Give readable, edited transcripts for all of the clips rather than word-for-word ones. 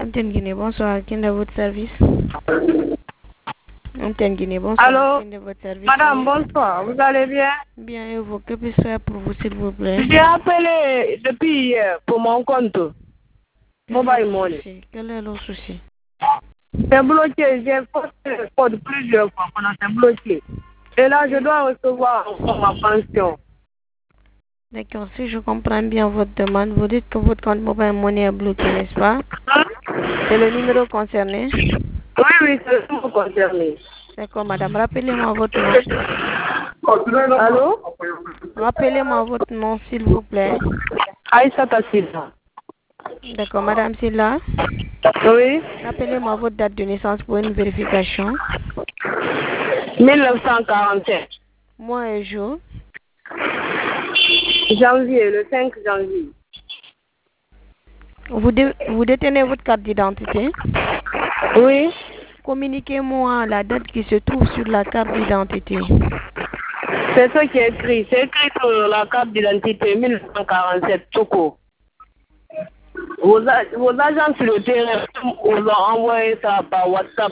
Antenne Guinée, bonsoir. Qui est de votre service? Antenne Guinée, bonsoir. Allô? Qui est de votre service? Madame, bonsoir. Vous allez bien? Bien, et vous? Que puis-je faire pour vous, s'il vous plaît? J'ai appelé depuis hier pour mon compte. Mobile Money. Quel est le souci? C'est bloqué. J'ai posté le code plusieurs fois pendant que c'est bloqué. Et là, je dois recevoir encore ma pension. D'accord, si je comprends bien votre demande, vous dites que votre compte Mobile Money est bloqué, n'est-ce pas? Hein? C'est le numéro concerné? Oui, c'est tout concerné. D'accord, madame. Rappelez-moi votre nom. Allô? Rappelez-moi votre nom, s'il vous plaît. Aïssa Tassila. D'accord, madame Silla. Oui. Rappelez-moi votre date de naissance pour une vérification. 1947. Mois et jour. Janvier, le 5 janvier. Vous détenez votre carte d'identité? Oui. Communiquez-moi la date qui se trouve sur la carte d'identité. C'est ce qui est écrit. C'est écrit sur la carte d'identité 1947, Toko. Vos agents sur le terrain vous ont envoyé ça par WhatsApp.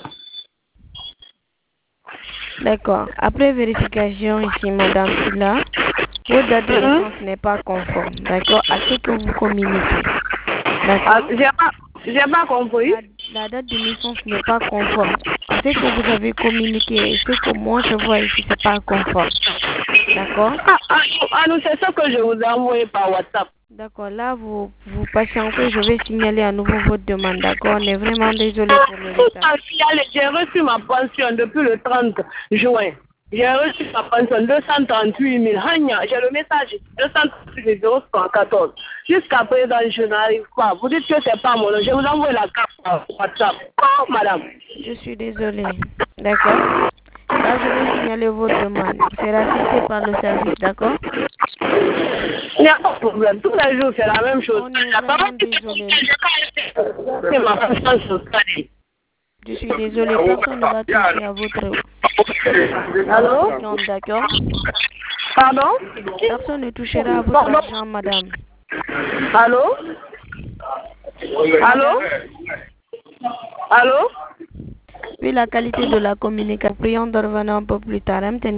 D'accord. Après vérification ici, madame Silla, votre date de naissance n'est pas conforme. D'accord? À ce que vous communiquez. D'accord? J'ai pas compris. La date de naissance n'est pas conforme. À ce que vous avez communiqué et ce que moi je vois ici, c'est pas conforme. D'accord? Non, c'est ça que je vous ai envoyé par WhatsApp. D'accord, là vous patientez, je vais signaler à nouveau votre demande, d'accord? On est vraiment désolé pour le retard. J'ai reçu ma pension depuis le 30 juin. J'ai reçu ma pension 238 000. J'ai le message 238 014. Jusqu'à présent, je n'arrive pas. Vous dites que c'est pas mon nom. Je vous envoie la carte par WhatsApp. Oh, madame. Je suis désolée. D'accord? Là, je vais signaler votre demande. Vous serez assisté par le service, d'accord? Il n'y a pas de problème. Tous les jours, c'est la même chose. On est vraiment désolé. C'est ma pension sociale. Je suis désolée, personne ne va toucher à votre... Allô? D'accord? Pardon? Personne ne touchera à votre argent, madame. Allô? Allô? Allô? Puis la qualité de la communication, prions de revenir un peu plus tard.